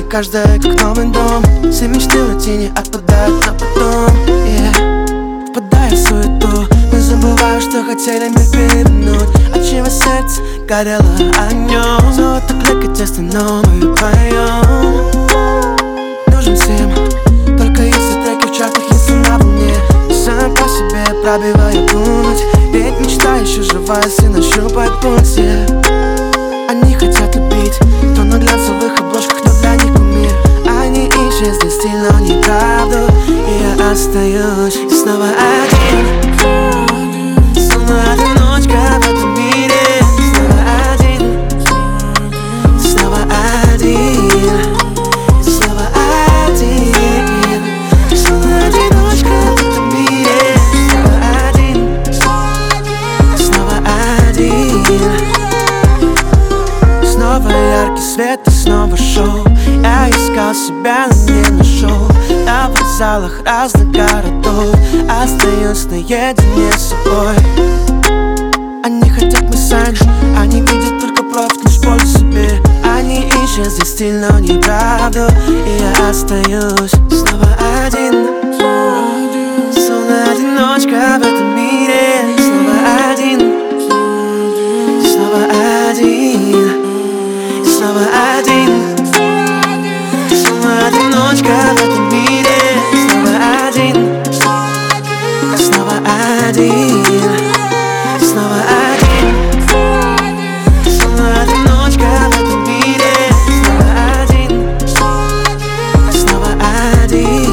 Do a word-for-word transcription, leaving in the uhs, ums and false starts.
каждая как новый дом. Все мечты в рутине отпадают на потом, yeah. Впадая в суету, мы забываем, что хотели мир перевернуть. Отчего сердце горело огнем. Золото клейкое тесто, но мы поем. Нужен всем, только если треки в чартах, если на волне. Сам по себе пробивая путь, ведь мечта еще жива, если нащупать путь, yeah. Они хотят любить, кто на глянцевых обложках, но для них кумир. Они ищут здесь стиль, но не правду. И я остаюсь и снова один. Снова одиночка в этом мире. Снова один. Снова один. Снова один. Снова одиночка в этом мире. Снова один. Снова один. Снова яркий свет и снова шоу. Я искал себя, но не нашел. На вокзалах разных городов остаюсь наедине с собой. Они хотят мы сами, они видят только профит, лишь пользу себе. Они ищут здесь стиль, но не правду. И я остаюсь снова один. Словно одиночка в этом мире. Снова один. Снова один. Снова один. Снова одиночка в этом мире. Снова один. Снова один. Снова один. Снова одиночка в этом мире. Снова один. Снова один.